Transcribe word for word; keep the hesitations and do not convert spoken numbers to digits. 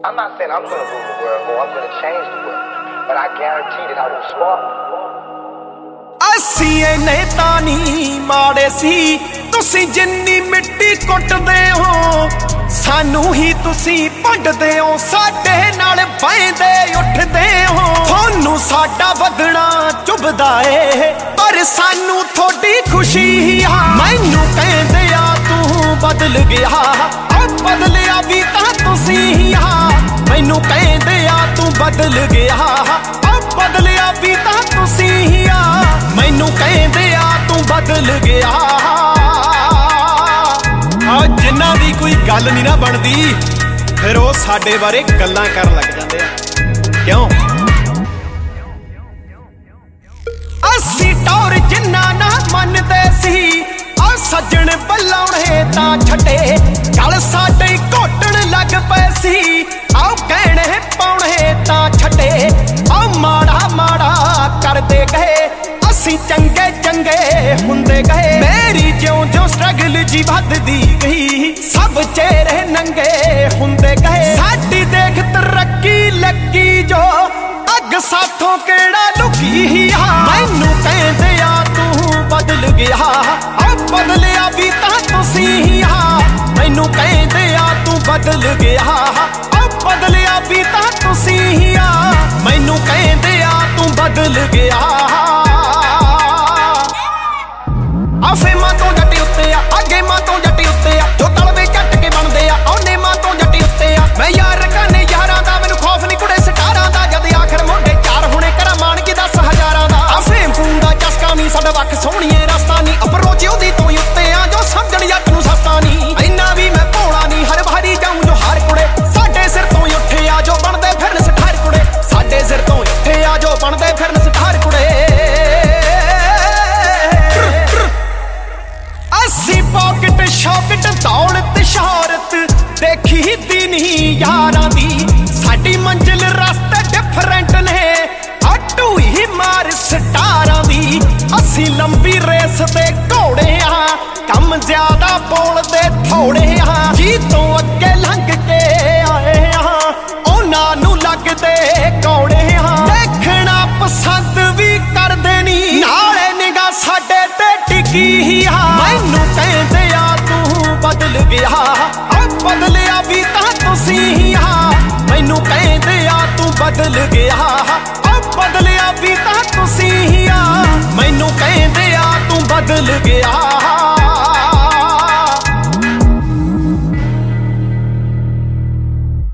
I'm not saying I'm gonna rule the world or I'm gonna change the world, but I guarantee that I will spark. ਅਸੀਂ ਇਹਨੇ ਤਾਂ ਨਹੀਂ ਮਾੜੇ ਸੀ, ਤੁਸੀਂ ਜਿੰਨੀ ਮਿੱਟੀ ਕੁੱਟਦੇ ਹੋ ਸਾਨੂੰ ਹੀ ਤੁਸੀਂ ਭੰਡਦੇ ਹੋ, ਸਾਡੇ ਨਾਲ ਬਹਿੰਦੇ ਉੱਠਦੇ ਹੋ। ਤੁਹਾਨੂੰ ਸਾਡਾ ਵਧਣਾ ਚੁਭਦਾ ਏ ਪਰ ਸਾਨੂੰ ਤੁਹਾਡੀ ਖੁਸ਼ੀ ਆ। ਮੈਨੂੰ ਕਹਿੰਦੇ ਆ ਤੂੰ ਬਦਲ ਗਿਆ, ਆ ਬਦਲਿਆ ਵੀ ਤਾਂ ਤੁਸੀਂ ਆ। ਮੈਨੂੰ ਕਹਿੰਦੇ ਆ ਤੂੰ ਬਦਲ ਗਿਆ, ਆ ਬਦਲਿਆ ਵੀ ਤਾਂ ਤੁਸੀਂ ਆ। ਮੈਨੂੰ ਕਹਿੰਦੇ ਆ ਤੂੰ ਬਦਲ ਗਿਆ। ਆ ਜਿਨ੍ਹਾਂ ਦੀ ਕੋਈ ਗੱਲ ਨਹੀਂ ਨਾ ਬਣਦੀ ਫਿਰ ਉਹ ਸਾਡੇ ਬਾਰੇ ਗੱਲਾਂ ਕਰਨ ਲੱਗ ਜਾਂਦੇ ਆ। ਕਿਉਂ? ਅਸੀਂ ਟੌਰ ਜਿੰਨਾ ਨਾ ਮੰਨਦੇ ਸੀ, ਆ ਸੱਜਣ ਬੁਲਾਉਣੇ ਤਾਂ ਛੱਡੇ ਚੱਲ ਸਾਡੇ ਘੋਟਣ ਲੱਗ ਪਏ ਸੀ। ਆਓ ਕਹਿਣੇ ਪਾਉਣੇ ਤਾਂ ਛੱਡੇ ਆ ਮਾੜਾ ਮਾੜਾ ਕਰਦੇ ਗਏ, ਅਸੀਂ ਚੰਗੇ ਚੰਗੇ ਹੁੰਦੇ ਗਏ। ਮੇਰੀ ਜਿਉਂ ਜਿਉਂ ਸਟਰਗਲ ਜੀ ਵੱਧਦੀ ਗਈ ਸਭ ਚਿਹਰੇ ਨੰਗੇ ਹੁੰਦੇ ਗਏ। ਸਾਡੀ ਦੇਖ ਤਰੱਕੀ ਲੱਗੀ ਜੋ ਅੱਗ ਸਾਥੋਂ ਕਿਹੜਾ ਲੁਕੀ ਆ। ਮੈਨੂੰ ਕਹਿੰਦੇ ਆ ਤੂੰ ਬਦਲ ਗਿਆ, ਆ ਬਦਲਿਆ ਵੀ ਤਾਂ ਤੁਸੀਂ ਆ। ਮੈਨੂੰ ਕਹਿੰਦੇ ਆ ਤੂੰ ਬਦਲ ਗਿਆ, ਆ ਬਦਲਿਆ ਵੀ ਤਾਂ ਤੁਸੀਂ ਆ। ਮੈਨੂੰ ਕਹਿੰਦੇ ਆ ਤੂੰ ਬਦਲ ਗਿਆ। ਆ ਫੇਮਾਂ ਤੋਂ ਜੱਟ ਉੱਤੇ ਆ, ਆ ਗੇਮਾਂ ਤੋਂ ਜੱਟ ਉੱਤੇ ਆ, ਜੋ ਤਲਵੇ ਝੱਟ ਕੇ ਬਣਦੇ ਆ ਉਹ ਨੇਮਾਂ ਤੋਂ ਜੱਟ ਉੱਤੇ ਆ। ਮੈਂ ਯਾਰ ਕਾਨੇ ਯਾਰਾਂ ਦਾ, ਮੈਨੂੰ ਖੌਫ ਨਹੀਂ ਕੁੜੇ ਸਟਾਰਾਂ ਦਾ, ਜਦ ਆਖਰ ਮੋਢੇ ਚਾਰ ਹੁਣੇ ਕਰਾਂ ਮਾਣ ਕੀ ਦਸ ਹਜ਼ਾਰਾਂ ਦਾ। ਆ ਫੇਮ ਫੂਮ ਦਾ ਚਸਕਾ ਨਹੀਂ ਸਾਡਾ ਵੱਖ ਸੋਹਣੀਏ ਰਸਤਾ ਨਹੀਂ, ਅਪਰੋਚ ਉਹਦੀ ਤੋਂ ਉੱਤੇ ਆ ਜੋ ਸਮਝਣ ਜੱਟ ਨੂੰ ਸਸਤਾ ਨਹੀਂ। ਇੰਨਾ ਵੀ ਮੈਂ ਭੋਲਾ ਨਹੀਂ ਹਰ ਵਾਰੀ ਜਾਊਂ ਜੋ ਹਾਰ ਕੁੜੇ, ਸਾਡੇ ਸਿਰ ਤੋਂ ਉੱਠੇ ਆ ਜੋ ਬਣਦੇ ਫਿਰਨ ਸਠਾਰ ਕੁੜੇ। ਸਾਡੇ ਸਿਰ ਤੋਂ ਉੱਠੇ ਆ ਜੋ ਬਣਦੇ ਫਿਰਨ ਸਠਾਰ ਕੁੜੇ। ਅਸੀਂ ਪੌਕਟ ਸ਼ੌਕਟ ਦੌਲਤ ਸ਼ੌਹਰਤ ਦੇਖੀ ਦੀ ਨਹੀਂ ਯਾਰਾਂ ਦੀ, ਸਾਡੀ ਮੰਜ਼ਿਲ ਰਸਤੇ ਡਿਫਰੈਂਟ ਨੇ ਆ ਢੂਈ ਮਾਰ ਸਟਾਰਾਂ ਦੀ। ਅਸੀਂ ਲੰਬੀ ਰੇਸ ਦੇ ਘੋੜੇ ਆ, ਕੰਮ ਜ਼ਿਆਦਾ ਬੋਲਦੇ ਥੋੜੇ ਆ। ਜੀ ਤੋਂ ਅੱਗੇ ਲੰਘ ਕੇ ਆਏ ਆ ਉਹਨਾਂ ਨੂੰ ਲੱਗਦੇ ਕੌੜੇ ਆ। ਦੇਖਣਾ ਪਸੰਦ ਵੀ ਕਰਦੇ ਨਹੀਂ ਨਾਲੇ ਨਿਗਾ ਸਾਡੇ ਤੇ ਟਿਕੀ ਆ। ਮੈਨੂੰ ਕਹਿੰਦੇ ਆ ਤੂੰ ਬਦਲ ਗਿਆ, ਆ ਬਦਲਿਆ ਵੀ ਤਾਂ ਤੁਸੀਂ ਆ। ਮੈਨੂੰ ਕਹਿੰਦੇ ਆ ਤੂੰ ਬਦਲ ਗਿਆ, ਆ ਬਦਲਿਆ ਵੀ ਤਾਂ ਤੁਸੀਂ ਆ। ਮੈਨੂੰ ਕਹਿੰਦੇ ਆ ਤੂੰ ਬਦਲ ਗਿਆ।